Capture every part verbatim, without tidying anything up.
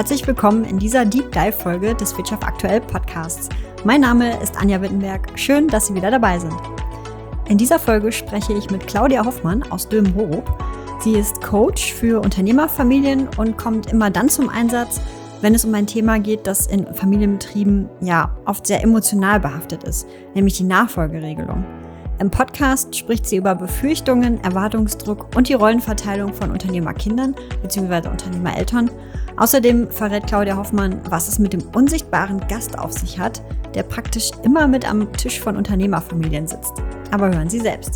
Herzlich willkommen in dieser Deep Dive-Folge des Wirtschaft aktuell Podcasts. Mein Name ist Anja Wittenberg. Schön, dass Sie wieder dabei sind. In dieser Folge spreche ich mit Claudia Hoffmann aus Dülmen-Horup. Sie ist Coach für Unternehmerfamilien und kommt immer dann zum Einsatz, wenn es um ein Thema geht, das in Familienbetrieben ja oft sehr emotional behaftet ist, nämlich die Nachfolgeregelung. Im Podcast spricht sie über Befürchtungen, Erwartungsdruck und die Rollenverteilung von Unternehmerkindern bzw. Unternehmereltern. Außerdem verrät Claudia Hoffmann, was es mit dem unsichtbaren Gast auf sich hat, der praktisch immer mit am Tisch von Unternehmerfamilien sitzt. Aber hören Sie selbst.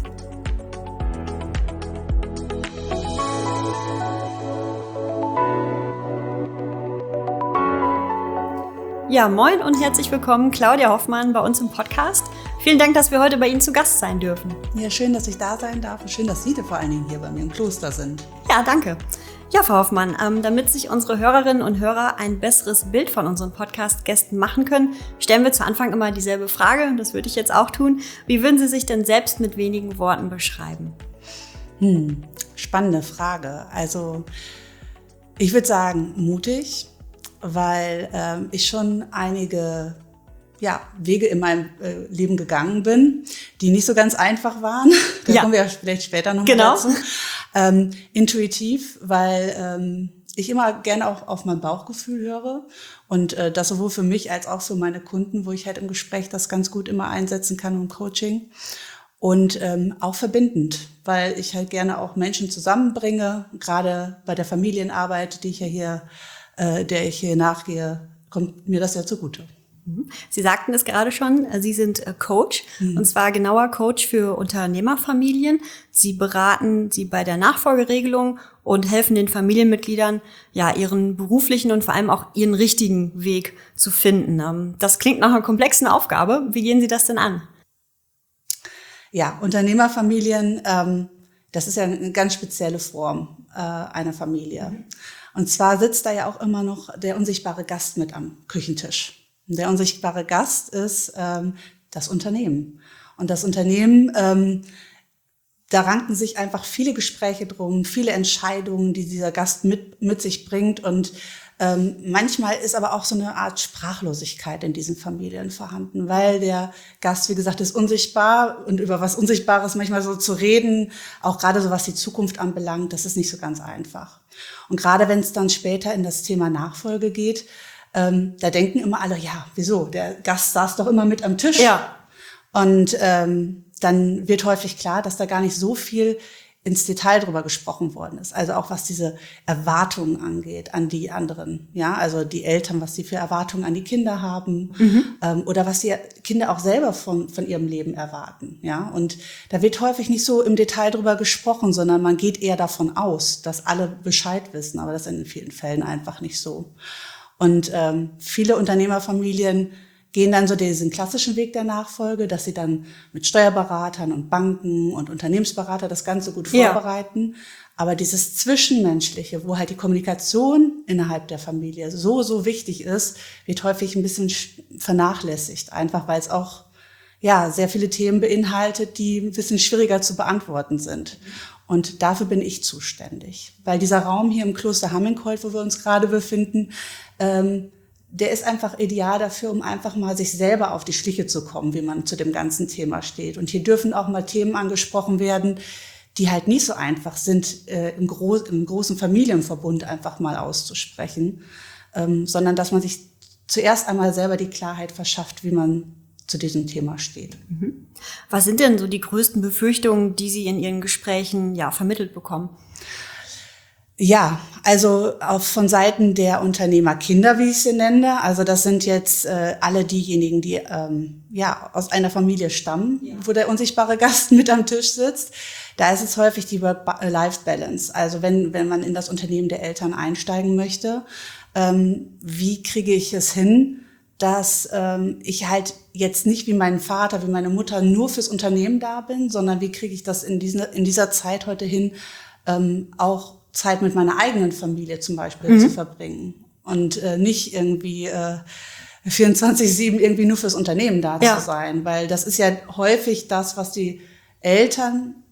Ja, moin und herzlich willkommen, Claudia Hoffmann, bei uns im Podcast. Vielen Dank, dass wir heute bei Ihnen zu Gast sein dürfen. Ja, schön, dass ich da sein darf und schön, dass Sie vor allen Dingen hier bei mir im Kloster sind. Ja, danke. Ja, Frau Hoffmann, ähm, damit sich unsere Hörerinnen und Hörer ein besseres Bild von unseren Podcast-Gästen machen können, stellen wir zu Anfang immer dieselbe Frage, und das würde ich jetzt auch tun. Wie würden Sie sich denn selbst mit wenigen Worten beschreiben? Hm, spannende Frage. Also, ich würde sagen, mutig, weil ähm, ich schon einige ja, Wege in meinem äh, Leben gegangen bin, die nicht so ganz einfach waren. Da ja. kommen wir ja vielleicht später noch genau. mal dazu. Ähm, intuitiv, weil ähm, ich immer gerne auch auf mein Bauchgefühl höre und äh, das sowohl für mich als auch für meine Kunden, wo ich halt im Gespräch das ganz gut immer einsetzen kann im Coaching. Und ähm, auch verbindend, weil ich halt gerne auch Menschen zusammenbringe, gerade bei der Familienarbeit, die ich ja hier, äh, der ich hier nachgehe, kommt mir das ja zugute. Sie sagten es gerade schon, Sie sind Coach, mhm. und zwar genauer Coach für Unternehmerfamilien. Sie beraten sie bei der Nachfolgeregelung und helfen den Familienmitgliedern, ja, ihren beruflichen und vor allem auch ihren richtigen Weg zu finden. Das klingt nach einer komplexen Aufgabe. Wie gehen Sie das denn an? Ja, Unternehmerfamilien, ähm, das ist ja eine ganz spezielle Form äh, einer Familie. Mhm. Und zwar sitzt da ja auch immer noch der unsichtbare Gast mit am Küchentisch. Der unsichtbare Gast ist ähm, das Unternehmen. Und das Unternehmen, ähm, da ranken sich einfach viele Gespräche drum, viele Entscheidungen, die dieser Gast mit, mit sich bringt. Und ähm, manchmal ist aber auch so eine Art Sprachlosigkeit in diesen Familien vorhanden, weil der Gast, wie gesagt, ist unsichtbar. Und über was Unsichtbares manchmal so zu reden, auch gerade so was die Zukunft anbelangt, das ist nicht so ganz einfach. Und gerade wenn es dann später in das Thema Nachfolge geht, Ähm, da denken immer alle, ja, wieso? Der Gast saß doch immer mit am Tisch. Ja. Und ähm, dann wird häufig klar, dass da gar nicht so viel ins Detail drüber gesprochen worden ist. Also auch was diese Erwartungen angeht an die anderen. Ja, also die Eltern, was sie für Erwartungen an die Kinder haben, mhm. ähm, oder was die Kinder auch selber von, von ihrem Leben erwarten. Ja, und da wird häufig nicht so im Detail drüber gesprochen, sondern man geht eher davon aus, dass alle Bescheid wissen. Aber das ist in vielen Fällen einfach nicht so. Und ähm, viele Unternehmerfamilien gehen dann so diesen klassischen Weg der Nachfolge, dass sie dann mit Steuerberatern und Banken und Unternehmensberater das Ganze gut vorbereiten. Ja. Aber dieses Zwischenmenschliche, wo halt die Kommunikation innerhalb der Familie so, so wichtig ist, wird häufig ein bisschen vernachlässigt. Einfach weil es auch ja sehr viele Themen beinhaltet, die ein bisschen schwieriger zu beantworten sind. Und dafür bin ich zuständig. Weil dieser Raum hier im Kloster Hamminkold, wo wir uns gerade befinden, ähm, der ist einfach ideal dafür, um einfach mal sich selber auf die Schliche zu kommen, wie man zu dem ganzen Thema steht. Und hier dürfen auch mal Themen angesprochen werden, die halt nicht so einfach sind, äh, im, Gro- im großen Familienverbund einfach mal auszusprechen, ähm, sondern dass man sich zuerst einmal selber die Klarheit verschafft, wie man zu diesem Thema steht. Mhm. Was sind denn so die größten Befürchtungen, die Sie in Ihren Gesprächen ja vermittelt bekommen? Ja, also auch von Seiten der Unternehmerkinder, wie ich sie nenne. Also das sind jetzt äh, alle diejenigen, die ähm, ja aus einer Familie stammen, ja. wo der unsichtbare Gast mit am Tisch sitzt. Da ist es häufig die Work-Life-Balance. Also wenn wenn man in das Unternehmen der Eltern einsteigen möchte, ähm, wie kriege ich es hin, dass ähm, ich halt jetzt nicht wie mein Vater, wie meine Mutter nur fürs Unternehmen da bin, sondern wie kriege ich das in, diesen, in dieser Zeit heute hin, ähm, auch Zeit mit meiner eigenen Familie zum Beispiel mhm. zu verbringen und äh, nicht irgendwie äh, vierundzwanzig sieben irgendwie nur fürs Unternehmen da ja. zu sein, weil das ist ja häufig das, was die Eltern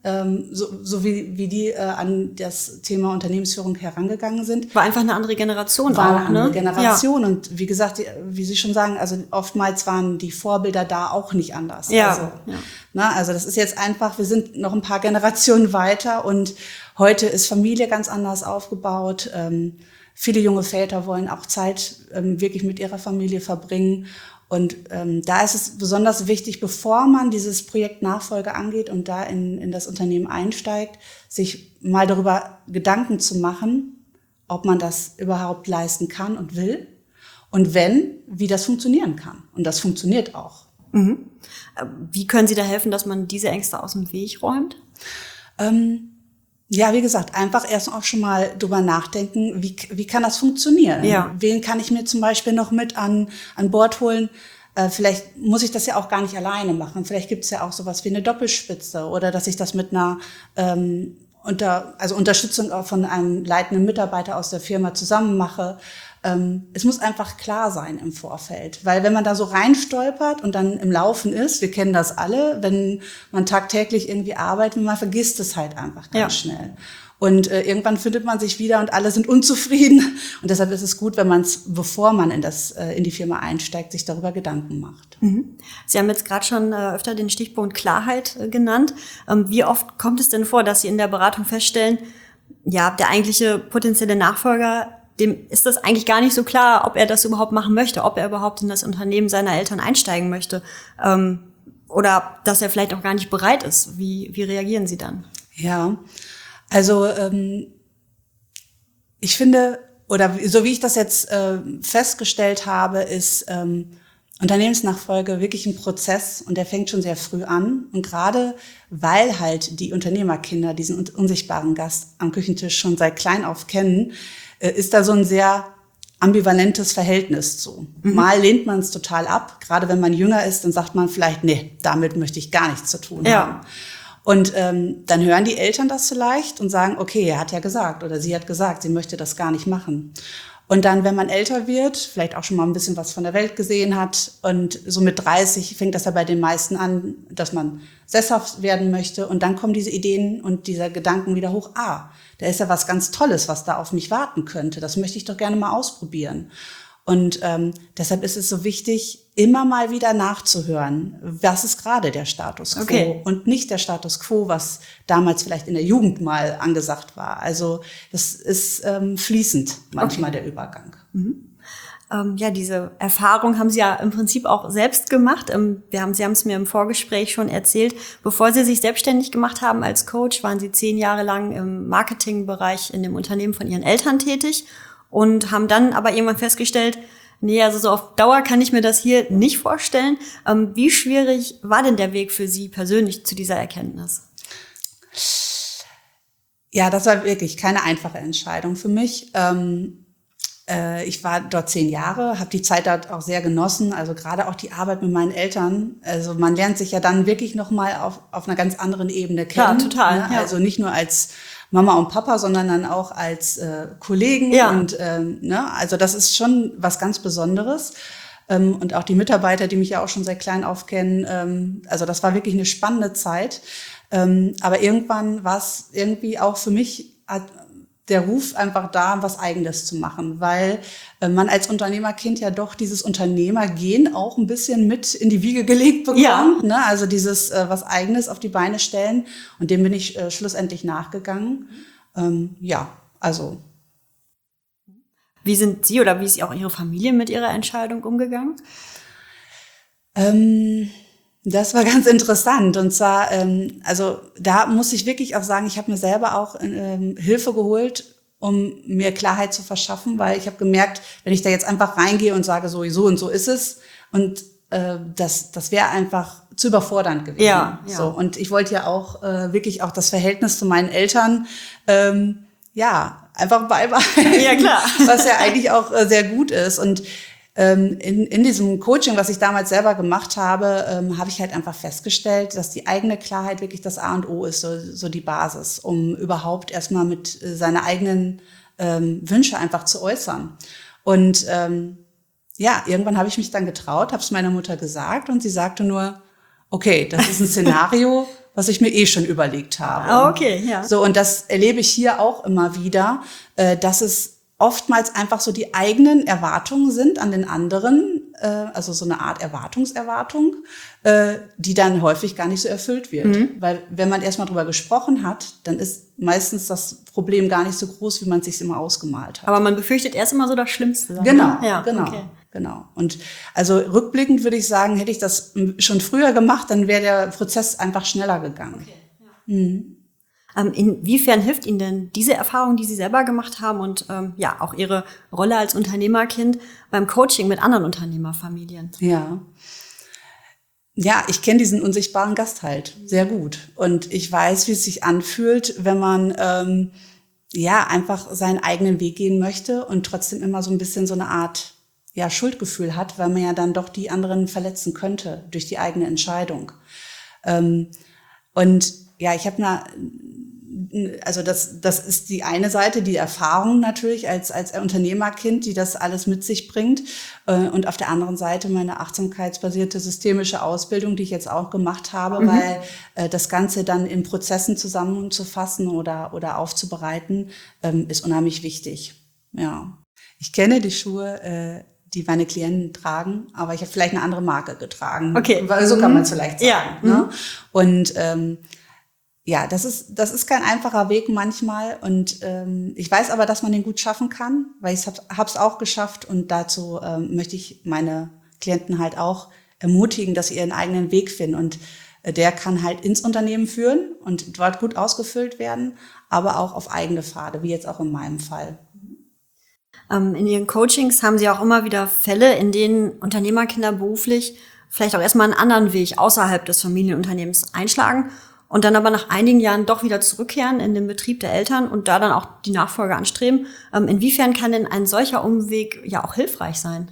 ähm, so, so wie, wie die äh, an das Thema Unternehmensführung herangegangen sind. War einfach eine andere Generation war auch, eine andere ne? Generation. Ja. Und wie gesagt, die, wie Sie schon sagen, also oftmals waren die Vorbilder da auch nicht anders. Ja. Also, ja. Na, also das ist jetzt einfach, wir sind noch ein paar Generationen weiter und heute ist Familie ganz anders aufgebaut. Ähm, viele junge Väter wollen auch Zeit ähm, wirklich mit ihrer Familie verbringen. Und ähm, da ist es besonders wichtig, bevor man dieses Projekt Nachfolge angeht und da in, in das Unternehmen einsteigt, sich mal darüber Gedanken zu machen, ob man das überhaupt leisten kann und will. Und wenn, wie das funktionieren kann. Und das funktioniert auch. Mhm. Wie können Sie da helfen, dass man diese Ängste aus dem Weg räumt? Ähm, Ja, wie gesagt, einfach erst auch schon mal drüber nachdenken, wie, wie kann das funktionieren? Ja. Wen kann ich mir zum Beispiel noch mit an, an Bord holen? Äh, vielleicht muss ich das ja auch gar nicht alleine machen. Vielleicht gibt es ja auch sowas wie eine Doppelspitze oder dass ich das mit einer ähm, unter, also Unterstützung auch von einem leitenden Mitarbeiter aus der Firma zusammen mache. Ähm, es muss einfach klar sein im Vorfeld, weil wenn man da so reinstolpert und dann im Laufen ist, wir kennen das alle, wenn man tagtäglich irgendwie arbeitet, man vergisst es halt einfach ganz ja. schnell. Und äh, irgendwann findet man sich wieder und alle sind unzufrieden. Und deshalb ist es gut, wenn man es, bevor man in das äh, in die Firma einsteigt, sich darüber Gedanken macht. Mhm. Sie haben jetzt gerade schon äh, öfter den Stichpunkt Klarheit äh, genannt. Ähm, wie oft kommt es denn vor, dass Sie in der Beratung feststellen, ja, der eigentliche potenzielle Nachfolger, dem ist das eigentlich gar nicht so klar, ob er das überhaupt machen möchte, ob er überhaupt in das Unternehmen seiner Eltern einsteigen möchte, ähm, oder dass er vielleicht auch gar nicht bereit ist. Wie, wie reagieren Sie dann? Ja, also ähm, ich finde, oder so wie ich das jetzt äh, festgestellt habe, ist ähm, Unternehmensnachfolge wirklich ein Prozess und der fängt schon sehr früh an. Und gerade weil halt die Unternehmerkinder diesen unsichtbaren Gast am Küchentisch schon seit klein auf kennen, äh, ist da so ein sehr ambivalentes Verhältnis zu. Mhm. Mal lehnt man es total ab, gerade wenn man jünger ist, dann sagt man vielleicht, nee, damit möchte ich gar nichts zu tun ja. haben. Und ähm, dann hören die Eltern das vielleicht und sagen, okay, er hat ja gesagt oder sie hat gesagt, sie möchte das gar nicht machen. Und dann, wenn man älter wird, vielleicht auch schon mal ein bisschen was von der Welt gesehen hat und so mit dreißig fängt das ja bei den meisten an, dass man sesshaft werden möchte und dann kommen diese Ideen und dieser Gedanken wieder hoch, ah, da ist ja was ganz Tolles, was da auf mich warten könnte, das möchte ich doch gerne mal ausprobieren. Und ähm, deshalb ist es so wichtig, immer mal wieder nachzuhören, was ist gerade der Status quo okay. und nicht der Status quo, was damals vielleicht in der Jugend mal angesagt war. Also das ist ähm, fließend manchmal okay. der Übergang. Mhm. Ähm, ja, diese Erfahrung haben Sie ja im Prinzip auch selbst gemacht. Ähm, wir haben, Sie haben es mir im Vorgespräch schon erzählt. Bevor Sie sich selbstständig gemacht haben als Coach, waren Sie zehn Jahre lang im Marketingbereich in dem Unternehmen von Ihren Eltern tätig. Und haben dann aber irgendwann festgestellt, nee, also so auf Dauer kann ich mir das hier nicht vorstellen. Ähm, wie schwierig war denn der Weg für Sie persönlich zu dieser Erkenntnis? Ja, das war wirklich keine einfache Entscheidung für mich. Ähm, äh, ich war dort zehn Jahre, habe die Zeit dort auch sehr genossen. Also gerade auch die Arbeit mit meinen Eltern. Also man lernt sich ja dann wirklich noch mal auf, auf einer ganz anderen Ebene kennen. Ja, total. Ne? Ja. Also nicht nur als Mama und Papa, sondern dann auch als äh, Kollegen. Ja. Und ähm, ne, also das ist schon was ganz Besonderes. Ähm, und auch die Mitarbeiter, die mich ja auch schon seit klein auf kennen. Ähm, also das war wirklich eine spannende Zeit. Ähm, aber irgendwann war es irgendwie auch für mich hat der Ruf einfach da, was Eigenes zu machen, weil äh, man als Unternehmerkind ja doch dieses Unternehmergehen auch ein bisschen mit in die Wiege gelegt bekommt. Ja. Ne? Also dieses äh, was Eigenes auf die Beine stellen. Und dem bin ich äh, schlussendlich nachgegangen. Ähm, ja, also. Wie sind Sie oder wie ist auch Ihre Familie mit Ihrer Entscheidung umgegangen? Ähm, das war ganz interessant. Und zwar, ähm, also da muss ich wirklich auch sagen, ich habe mir selber auch ähm, Hilfe geholt, um mir Klarheit zu verschaffen, weil ich habe gemerkt, wenn ich da jetzt einfach reingehe und sage, so, so und so ist es, und äh, das, das wäre einfach zu überfordernd gewesen. Ja, ja. So, und ich wollte ja auch äh, wirklich auch das Verhältnis zu meinen Eltern, ähm, ja, einfach beibehalten. Ja, klar. Was ja eigentlich auch äh, sehr gut ist. Und ähm, in, in diesem Coaching, was ich damals selber gemacht habe, ähm, habe ich halt einfach festgestellt, dass die eigene Klarheit wirklich das A und O ist, so, so die Basis, um überhaupt erstmal mit äh, seine eigenen ähm, Wünsche einfach zu äußern. Und ähm, ja, irgendwann habe ich mich dann getraut, habe es meiner Mutter gesagt und sie sagte nur, okay, das ist ein Szenario, was ich mir eh schon überlegt habe. Ah, okay, ja. So, und das erlebe ich hier auch immer wieder, äh, dass es oftmals einfach so die eigenen Erwartungen sind an den anderen, äh, also so eine Art Erwartungserwartung, äh, die dann häufig gar nicht so erfüllt wird. Mhm. Weil wenn man erstmal drüber gesprochen hat, dann ist meistens das Problem gar nicht so groß, wie man es sich immer ausgemalt hat. Aber man befürchtet erst immer so das Schlimmste. Genau, ja, genau. Okay. Genau. Und also rückblickend würde ich sagen, hätte ich das schon früher gemacht, dann wäre der Prozess einfach schneller gegangen. Okay, ja. Mhm. Ähm, inwiefern hilft Ihnen denn diese Erfahrung, die Sie selber gemacht haben und ähm, ja auch Ihre Rolle als Unternehmerkind beim Coaching mit anderen Unternehmerfamilien? Ja. Ja, ich kenne diesen unsichtbaren Gast halt sehr gut. Und ich weiß, wie es sich anfühlt, wenn man ähm, ja einfach seinen eigenen Weg gehen möchte und trotzdem immer so ein bisschen so eine Art ja, Schuldgefühl hat, weil man ja dann doch die anderen verletzen könnte durch die eigene Entscheidung. Ähm, und ja, ich habe eine, also das, das ist die eine Seite, die Erfahrung natürlich als, als Unternehmerkind, die das alles mit sich bringt. Äh, und auf der anderen Seite meine achtsamkeitsbasierte systemische Ausbildung, die ich jetzt auch gemacht habe, mhm. weil äh, das Ganze dann in Prozessen zusammenzufassen oder, oder aufzubereiten, ähm, ist unheimlich wichtig. Ja. Ich kenne die Schuhe, äh, die meine Klienten tragen, aber ich habe vielleicht eine andere Marke getragen. Okay. Weil so kann man es vielleicht sagen. Ja. Ne? Mhm. Und ähm, ja, das ist das ist kein einfacher Weg manchmal. Und ähm, ich weiß aber, dass man den gut schaffen kann, weil ich habe es auch geschafft. Und dazu ähm, möchte ich meine Klienten halt auch ermutigen, dass sie ihren eigenen Weg finden. Und äh, der kann halt ins Unternehmen führen und dort gut ausgefüllt werden, aber auch auf eigene Pfade, wie jetzt auch in meinem Fall. In Ihren Coachings haben Sie auch immer wieder Fälle, in denen Unternehmerkinder beruflich vielleicht auch erstmal einen anderen Weg außerhalb des Familienunternehmens einschlagen und dann aber nach einigen Jahren doch wieder zurückkehren in den Betrieb der Eltern und da dann auch die Nachfolge anstreben. Inwiefern kann denn ein solcher Umweg ja auch hilfreich sein?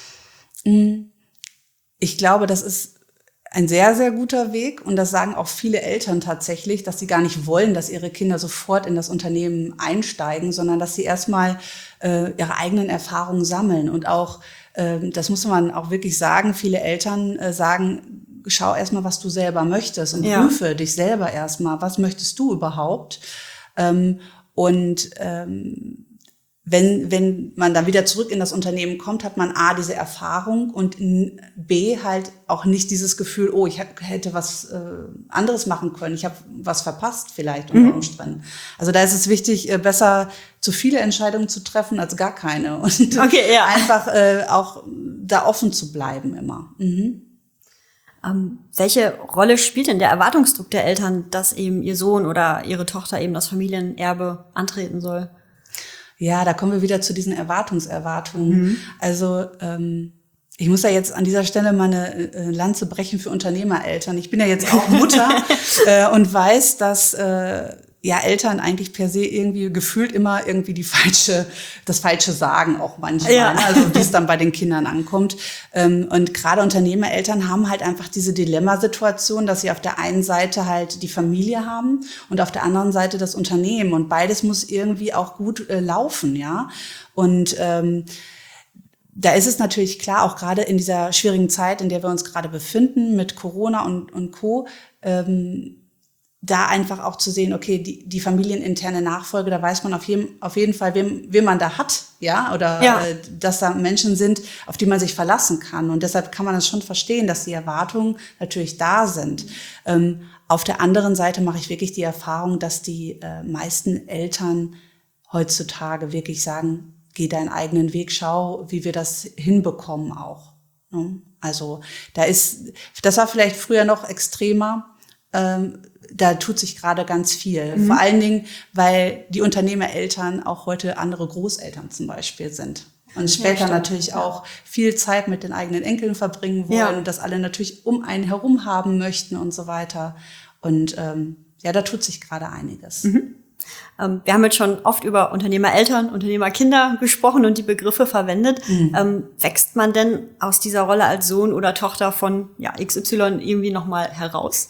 Ich glaube, das ist ein sehr, sehr guter Weg. Und das sagen auch viele Eltern tatsächlich, dass sie gar nicht wollen, dass ihre Kinder sofort in das Unternehmen einsteigen, sondern dass sie erstmal äh, ihre eigenen Erfahrungen sammeln. Und auch, äh, das muss man auch wirklich sagen, viele Eltern äh, sagen, schau erstmal, was du selber möchtest und ja. prüfe dich selber erstmal, was möchtest du überhaupt? Ähm, und ähm, Wenn, wenn man dann wieder zurück in das Unternehmen kommt, hat man A, diese Erfahrung und B, halt auch nicht dieses Gefühl, oh, ich hätte was äh, anderes machen können, ich habe was verpasst vielleicht unter Umständen. Also da ist es wichtig, äh, besser zu viele Entscheidungen zu treffen als gar keine und okay, ja. einfach äh, auch da offen zu bleiben immer. Mhm. Ähm, welche Rolle spielt denn der Erwartungsdruck der Eltern, dass eben ihr Sohn oder ihre Tochter eben das Familienerbe antreten soll? Ja, da kommen wir wieder zu diesen Erwartungserwartungen. Mhm. Also ähm, ich muss ja jetzt an dieser Stelle mal eine äh, Lanze brechen für Unternehmereltern. Ich bin ja jetzt auch Mutter äh, und weiß, dass äh, ja Eltern eigentlich per se irgendwie gefühlt immer irgendwie die falsche, das Falsche sagen auch manchmal, ja. ne? Also wie es dann bei den Kindern ankommt. Ähm, und gerade Unternehmereltern haben halt einfach diese Dilemmasituation, dass sie auf der einen Seite halt die Familie haben und auf der anderen Seite das Unternehmen. Und beides muss irgendwie auch gut äh, laufen, ja. Und ähm, da ist es natürlich klar, auch gerade in dieser schwierigen Zeit, in der wir uns gerade befinden, mit Corona und, und Co., ähm, da einfach auch zu sehen, okay, die, die familieninterne Nachfolge, da weiß man auf jeden, auf jeden Fall, wem, wem man da hat, ja, oder ja. Äh, dass da Menschen sind, auf die man sich verlassen kann. Und deshalb kann man das schon verstehen, dass die Erwartungen natürlich da sind. Ähm, auf der anderen Seite mache ich wirklich die Erfahrung, dass die äh, meisten Eltern heutzutage wirklich sagen, geh deinen eigenen Weg, schau, wie wir das hinbekommen auch. Ne? Also da ist, das war vielleicht früher noch extremer. Ähm, da tut sich gerade ganz viel. Mhm. Vor allen Dingen, weil die Unternehmereltern auch heute andere Großeltern zum Beispiel sind. Und später ja, natürlich ja. auch viel Zeit mit den eigenen Enkeln verbringen wollen, ja. das alle natürlich um einen herum haben möchten und so weiter. Und ähm, ja, da tut sich gerade einiges. Mhm. Ähm, wir haben jetzt schon oft über Unternehmereltern, Unternehmerkinder gesprochen und die Begriffe verwendet. Mhm. Ähm, wächst man denn aus dieser Rolle als Sohn oder Tochter von ja, X Y irgendwie nochmal heraus?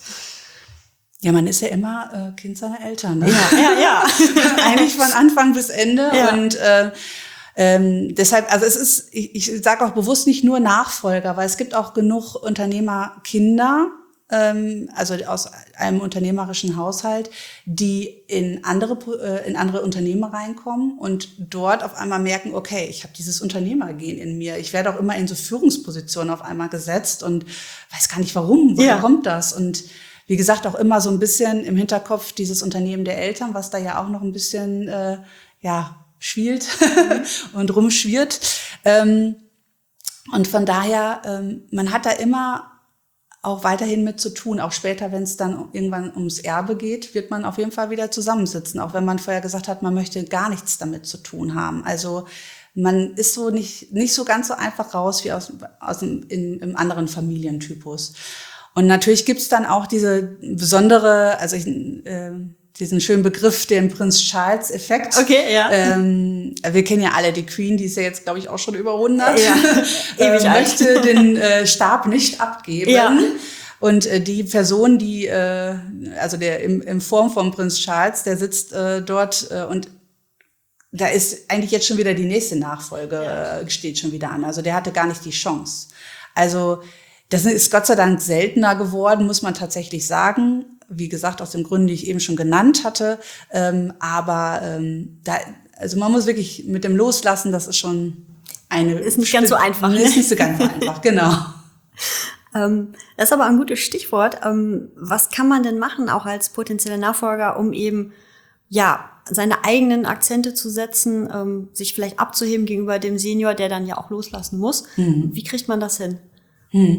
Ja, man ist ja immer äh, Kind seiner Eltern. Ne? Ja, ja, ja. Eigentlich von Anfang bis Ende. Ja. Und äh, ähm, deshalb, also es ist, ich, ich sage auch bewusst nicht nur Nachfolger, weil es gibt auch genug Unternehmerkinder, ähm, also aus einem unternehmerischen Haushalt, die in andere, äh, in andere Unternehmen reinkommen und dort auf einmal merken, okay, ich habe dieses Unternehmergen in mir. Ich werde auch immer in so Führungspositionen auf einmal gesetzt und weiß gar nicht warum, woher ja. kommt das? Und wie gesagt, auch immer so ein bisschen im Hinterkopf dieses Unternehmen der Eltern, was da ja auch noch ein bisschen, äh, ja, schwielt und rumschwirrt. Ähm, und von daher, ähm, man hat da immer auch weiterhin mit zu tun. Auch später, wenn es dann irgendwann ums Erbe geht, wird man auf jeden Fall wieder zusammensitzen. Auch wenn man vorher gesagt hat, man möchte gar nichts damit zu tun haben. Also man ist so nicht, nicht so ganz so einfach raus wie aus, aus dem, in, im anderen Familientypus. Und natürlich gibt's dann auch diese besondere, also ich, äh, diesen schönen Begriff, den Prinz Charles-Effekt. Okay, ja. Ähm, wir kennen ja alle die Queen, die ist ja jetzt, glaube ich, auch schon über hundert. Ja, ewig äh, möchte den äh, Stab nicht abgeben. Ja. Und äh, die Person, die, äh, also der im, in Form von Prinz Charles, der sitzt äh, dort äh, und da ist eigentlich jetzt schon wieder die nächste Nachfolge, äh, steht schon wieder an. Also der hatte gar nicht die Chance. Also das ist Gott sei Dank seltener geworden, muss man tatsächlich sagen. Wie gesagt, aus den Gründen, die ich eben schon genannt hatte. Ähm, aber ähm, da, also man muss wirklich mit dem Loslassen, das ist schon eine... Ist nicht ganz so einfach. Ist nicht so ganz so einfach, genau. Ähm, das ist aber ein gutes Stichwort. Ähm, was kann man denn machen, auch als potenzieller Nachfolger, um eben, ja, seine eigenen Akzente zu setzen, ähm, sich vielleicht abzuheben gegenüber dem Senior, der dann ja auch loslassen muss? Mhm. Wie kriegt man das hin? Mhm.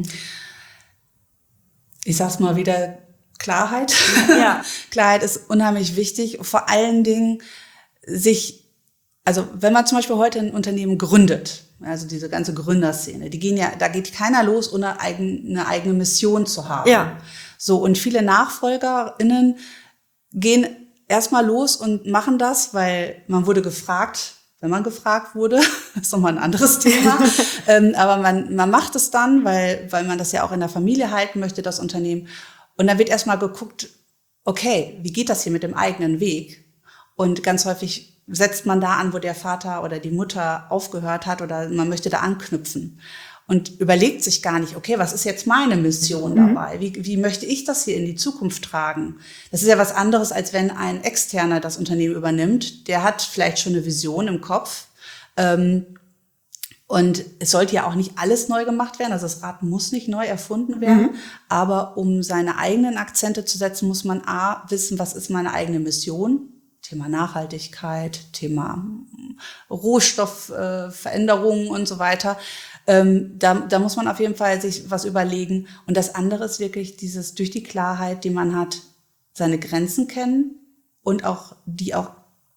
Ich sag's mal wieder, Klarheit. Ja. Klarheit ist unheimlich wichtig. Vor allen Dingen sich, also wenn man zum Beispiel heute ein Unternehmen gründet, also diese ganze Gründerszene, die gehen ja, da geht keiner los, ohne eigen, eine eigene Mission zu haben. Ja. So, und viele NachfolgerInnen gehen erstmal los und machen das, weil man wurde gefragt, wenn man gefragt wurde, ist nochmal ein anderes Thema. ähm, aber man, man macht es dann, weil, weil man das ja auch in der Familie halten möchte, das Unternehmen. Und dann wird erstmal geguckt, okay, wie geht das hier mit dem eigenen Weg? Und ganz häufig setzt man da an, wo der Vater oder die Mutter aufgehört hat oder man möchte da anknüpfen und überlegt sich gar nicht, okay, was ist jetzt meine Mission dabei? Wie, wie möchte ich das hier in die Zukunft tragen? Das ist ja was anderes, als wenn ein Externer das Unternehmen übernimmt. Der hat vielleicht schon eine Vision im Kopf. Ähm, Und es sollte ja auch nicht alles neu gemacht werden, also das Rad muss nicht neu erfunden werden, mhm. aber um seine eigenen Akzente zu setzen, muss man a, wissen, was ist meine eigene Mission, Thema Nachhaltigkeit, Thema Rohstoffveränderungen äh, und so weiter. Ähm, da, da muss man auf jeden Fall sich was überlegen. Und das andere ist wirklich dieses, durch die Klarheit, die man hat, seine Grenzen kennen und auch die auch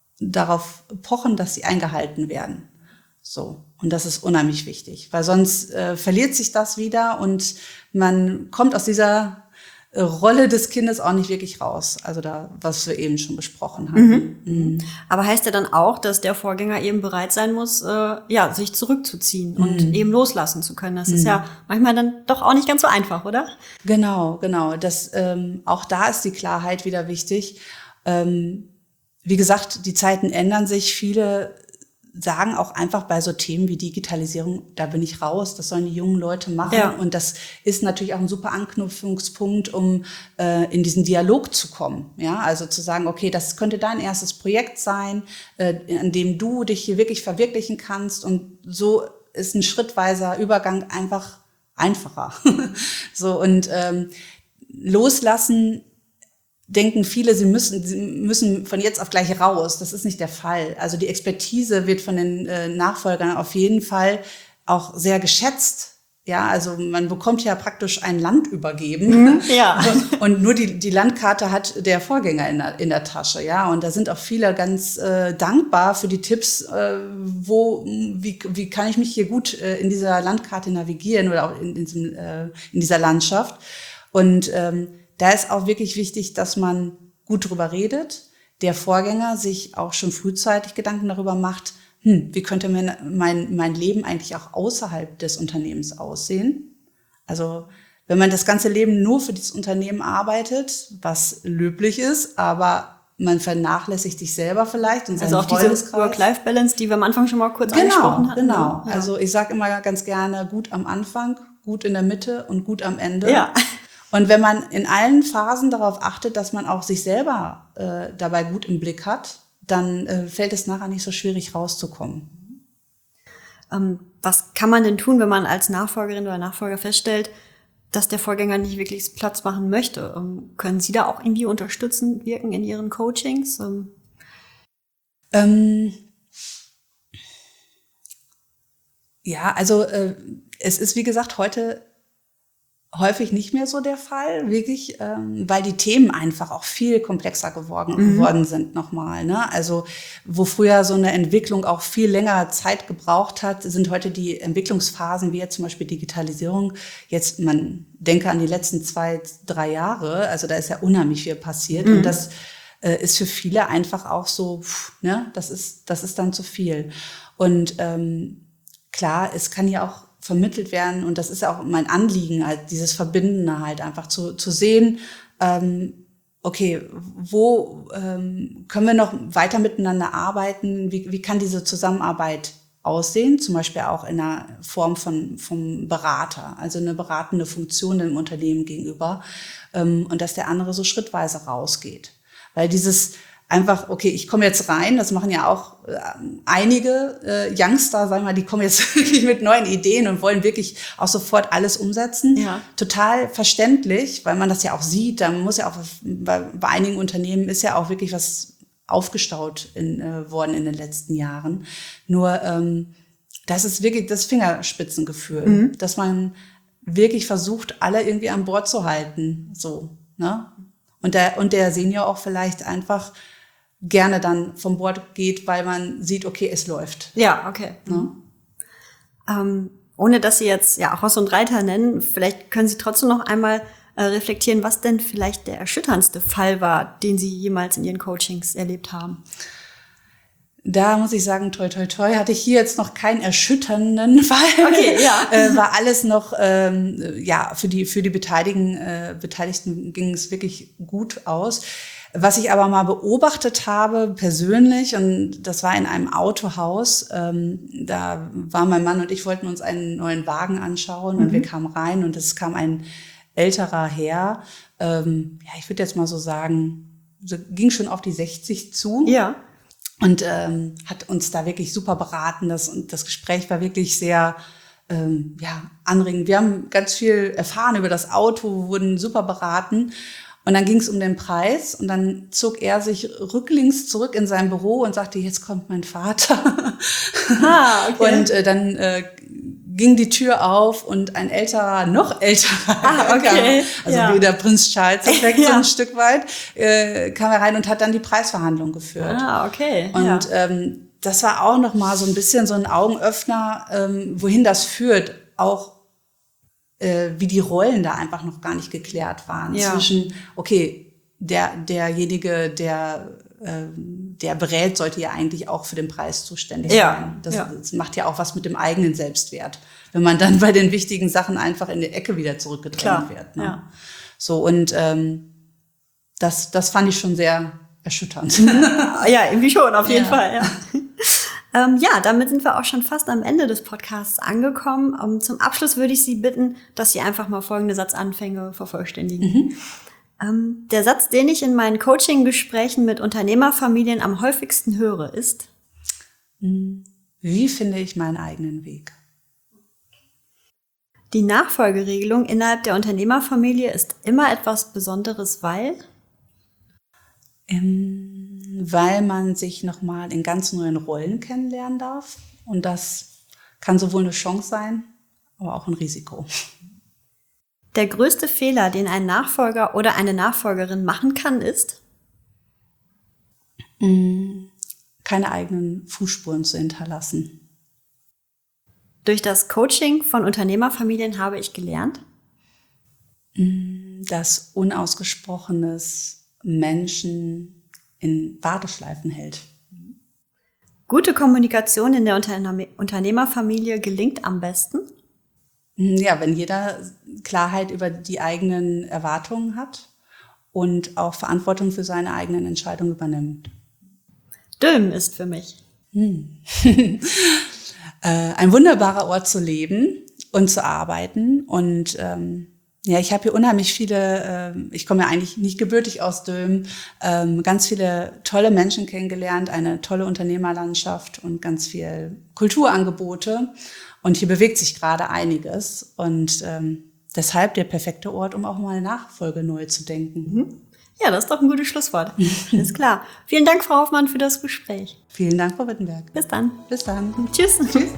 darauf pochen, dass sie eingehalten werden. So. Und das ist unheimlich wichtig, weil sonst äh, verliert sich das wieder und man kommt aus dieser äh, Rolle des Kindes auch nicht wirklich raus. Also da, was wir eben schon besprochen haben. Mhm. Mhm. Aber heißt ja dann auch, dass der Vorgänger eben bereit sein muss, äh, ja, sich zurückzuziehen mhm. und eben loslassen zu können. Das mhm. ist ja manchmal dann doch auch nicht ganz so einfach, oder? Genau, genau. Das, ähm, auch da ist die Klarheit wieder wichtig. Ähm, wie gesagt, die Zeiten ändern sich. Viele sagen auch einfach bei so Themen wie Digitalisierung, da bin ich raus, das sollen die jungen Leute machen. Ja. Und das ist natürlich auch ein super Anknüpfungspunkt, um äh, in diesen Dialog zu kommen. Ja, also zu sagen, okay, das könnte dein erstes Projekt sein, äh, an dem du dich hier wirklich verwirklichen kannst. Und so ist ein schrittweiser Übergang einfach einfacher. So, und ähm, loslassen denken viele, sie müssen, sie müssen von jetzt auf gleich raus. Das ist nicht der Fall. Also die Expertise wird von den äh, Nachfolgern auf jeden Fall auch sehr geschätzt. Ja, also man bekommt ja praktisch ein Land übergeben. Mhm, ja. Und nur die, die Landkarte hat der Vorgänger in der, in der Tasche. Ja, und da sind auch viele ganz äh, dankbar für die Tipps, äh, wo, wie, wie kann ich mich hier gut äh, in dieser Landkarte navigieren oder auch in, in, diesem, äh, in dieser Landschaft. Und ähm, da ist auch wirklich wichtig, dass man gut drüber redet, der Vorgänger sich auch schon frühzeitig Gedanken darüber macht, hm, wie könnte mein, mein, mein Leben eigentlich auch außerhalb des Unternehmens aussehen? Also wenn man das ganze Leben nur für dieses Unternehmen arbeitet, was löblich ist, aber man vernachlässigt sich selber vielleicht und seinen Also auch diese Work-Life-Balance, die wir am Anfang schon mal kurz genau, angesprochen hatten. Genau, ja. Also ich sage immer ganz gerne, gut am Anfang, gut in der Mitte und gut am Ende. Ja. Und wenn man in allen Phasen darauf achtet, dass man auch sich selber äh, dabei gut im Blick hat, dann äh, fällt es nachher nicht so schwierig rauszukommen. Ähm, was kann man denn tun, wenn man als Nachfolgerin oder Nachfolger feststellt, dass der Vorgänger nicht wirklich Platz machen möchte? Ähm, können Sie da auch irgendwie unterstützend wirken in Ihren Coachings? Ähm ähm, ja, also äh, es ist, wie gesagt, heute häufig nicht mehr so der Fall, wirklich, ähm, weil die Themen einfach auch viel komplexer geworden, mhm. geworden sind nochmal. Ne? Also wo früher so eine Entwicklung auch viel länger Zeit gebraucht hat, sind heute die Entwicklungsphasen, wie jetzt zum Beispiel Digitalisierung, jetzt, man denke an die letzten zwei, drei Jahre, also da ist ja unheimlich viel passiert. Mhm. Und das äh, ist für viele einfach auch so, pff, ne, das ist, das ist dann zu viel. Und ähm, klar, es kann ja auch vermittelt werden, und das ist auch mein Anliegen, halt dieses Verbindende halt einfach zu, zu sehen, ähm, okay, wo ähm, können wir noch weiter miteinander arbeiten, wie, wie kann diese Zusammenarbeit aussehen, zum Beispiel auch in einer Form von vom Berater, also eine beratende Funktion dem Unternehmen gegenüber, ähm, und dass der andere so schrittweise rausgeht. Weil dieses einfach, okay, ich komme jetzt rein, das machen ja auch äh, einige äh, Youngster, sagen wir mal, die kommen jetzt wirklich mit neuen Ideen und wollen wirklich auch sofort alles umsetzen. Ja. Total verständlich, weil man das ja auch sieht, da muss ja auch, bei, bei einigen Unternehmen ist ja auch wirklich was aufgestaut in, äh, worden in den letzten Jahren. Nur, ähm, das ist wirklich das Fingerspitzengefühl, mhm. dass man wirklich versucht, alle irgendwie an Bord zu halten, so, ne? Und der, und der Senior auch vielleicht einfach gerne dann vom Bord geht, weil man sieht, okay, es läuft. Ja, okay. Ne? Ähm, ohne dass Sie jetzt ja Ross und Reiter nennen, vielleicht können Sie trotzdem noch einmal äh, reflektieren, was denn vielleicht der erschütterndste Fall war, den Sie jemals in Ihren Coachings erlebt haben. Da muss ich sagen, toi, toi, toi, hatte ich hier jetzt noch keinen erschütternden Fall. Okay, ja. äh, war alles noch, ähm, ja, für die, für die Beteiligten, äh, Beteiligten ging es wirklich gut aus. Was ich aber mal beobachtet habe, persönlich, und das war in einem Autohaus, ähm, da war mein Mann und ich wollten uns einen neuen Wagen anschauen, mhm. und wir kamen rein und es kam ein älterer Herr, ähm, ja, ich würde jetzt mal so sagen, so, ging schon auf die sechzig zu. Ja. Und ähm, hat uns da wirklich super beraten. Das, und das Gespräch war wirklich sehr ähm, ja, anregend. Wir haben ganz viel erfahren über das Auto, wurden super beraten. Und dann ging es um den Preis. Und dann zog er sich rücklings zurück in sein Büro und sagte, jetzt kommt mein Vater. Ah, okay. Und äh, dann äh, ging die Tür auf und ein älterer, noch älterer, ah, okay. also ja. wie der Prinz Charles Effekt ja. so ein Stück weit, äh, kam er rein und hat dann die Preisverhandlung geführt. Ah, okay. Und ja. ähm, das war auch noch mal so ein bisschen so ein Augenöffner, ähm, wohin das führt, auch äh, wie die Rollen da einfach noch gar nicht geklärt waren. Ja. Zwischen, okay, der derjenige, der der berät, sollte ja eigentlich auch für den Preis zuständig ja, sein. Das, ja. das macht ja auch was mit dem eigenen Selbstwert, wenn man dann bei den wichtigen Sachen einfach in die Ecke wieder zurückgedrängt wird. Ne? Ja. So, und ähm, das, das fand ich schon sehr erschütternd. Ja, irgendwie schon, auf jeden ja. Fall. Ja. ähm, ja, damit sind wir auch schon fast am Ende des Podcasts angekommen. Um, zum Abschluss würde ich Sie bitten, dass Sie einfach mal folgende Satzanfänge vervollständigen. Mhm. Der Satz, den ich in meinen Coaching-Gesprächen mit Unternehmerfamilien am häufigsten höre, ist: Wie finde ich meinen eigenen Weg? Die Nachfolgeregelung innerhalb der Unternehmerfamilie ist immer etwas Besonderes, weil? Ähm, weil man sich nochmal in ganz neuen Rollen kennenlernen darf. Und das kann sowohl eine Chance sein, aber auch ein Risiko. Der größte Fehler, den ein Nachfolger oder eine Nachfolgerin machen kann, ist? Keine eigenen Fußspuren zu hinterlassen. Durch das Coaching von Unternehmerfamilien habe ich gelernt, dass Unausgesprochenes Menschen in Warteschleifen hält. Gute Kommunikation in der Unterne- Unternehmerfamilie gelingt am besten? Ja, wenn jeder Klarheit über die eigenen Erwartungen hat und auch Verantwortung für seine eigenen Entscheidungen übernimmt. Dülmen ist für mich Hm. äh, ein wunderbarer Ort zu leben und zu arbeiten und ähm, Ja, ich habe hier unheimlich viele, äh, ich komme ja eigentlich nicht gebürtig aus Dülmen, ähm, ganz viele tolle Menschen kennengelernt, eine tolle Unternehmerlandschaft und ganz viel Kulturangebote. Und hier bewegt sich gerade einiges und ähm, deshalb der perfekte Ort, um auch mal eine Nachfolge neu zu denken. Mhm. Ja, das ist doch ein gutes Schlusswort. Alles klar. Vielen Dank, Frau Hoffmann, für das Gespräch. Vielen Dank, Frau Wittenberg. Bis dann. Bis dann. Tschüss. Tschüss.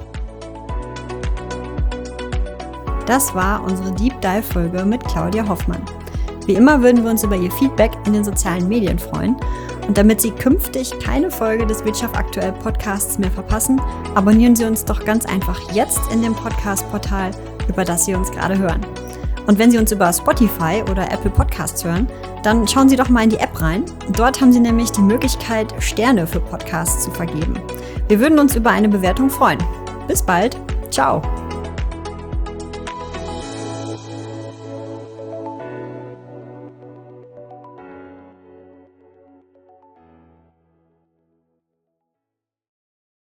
Das war unsere Deep Dive Folge mit Claudia Hoffmann. Wie immer würden wir uns über Ihr Feedback in den sozialen Medien freuen. Und damit Sie künftig keine Folge des Wirtschaft aktuell Podcasts mehr verpassen, abonnieren Sie uns doch ganz einfach jetzt in dem Podcast-Portal, über das Sie uns gerade hören. Und wenn Sie uns über Spotify oder Apple Podcasts hören, dann schauen Sie doch mal in die App rein. Dort haben Sie nämlich die Möglichkeit, Sterne für Podcasts zu vergeben. Wir würden uns über eine Bewertung freuen. Bis bald. Ciao.